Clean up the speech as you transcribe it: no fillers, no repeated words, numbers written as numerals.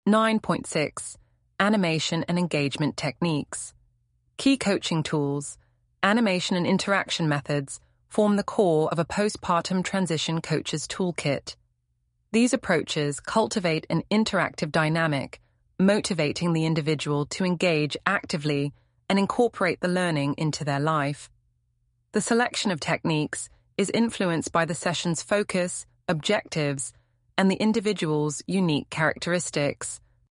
9.6. Animation and engagement techniques. Key coaching tools, animation and interaction methods form the core of a postpartum transition coach's toolkit. These approaches cultivate an interactive dynamic, motivating the individual to engage actively and incorporate the learning into their life. The selection of techniques is influenced by the session's focus, objectives, and the individual's unique characteristics.